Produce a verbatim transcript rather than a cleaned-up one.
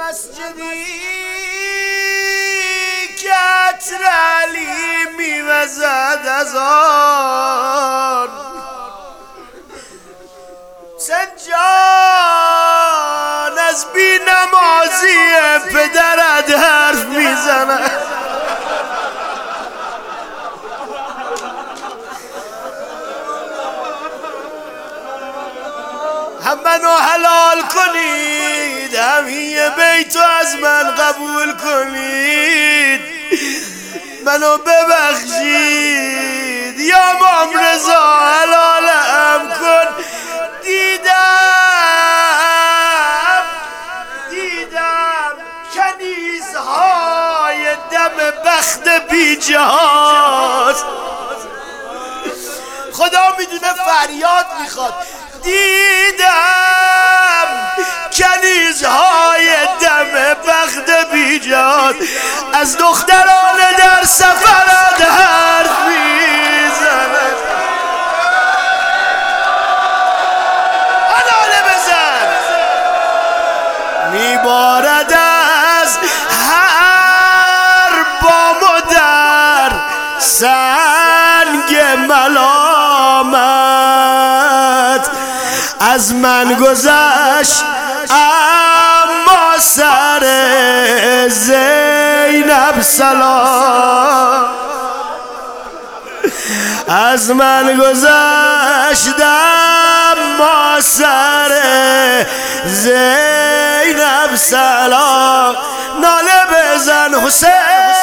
مسجدی که عطر علی میوزد از آن سنجان از بی نمازی پدرت حرف میزند هم منو حلال کنید هم یه بیتو از من قبول کنید منو ببخشید یا امام رضا حلالم کن دیدم دیدم کنیزهای دم بخت بی جهاد خدا میدونه فریاد میخواد دیدم کنیزهای دم بخت بیجاد از دختران در سفرت حرف میزند حلاله بزن میبارد از هر بام و در سنگ ملامت از من گذشت اما سر زینب سلام از من گذشت اما سر زینب سلام ناله بزن حسین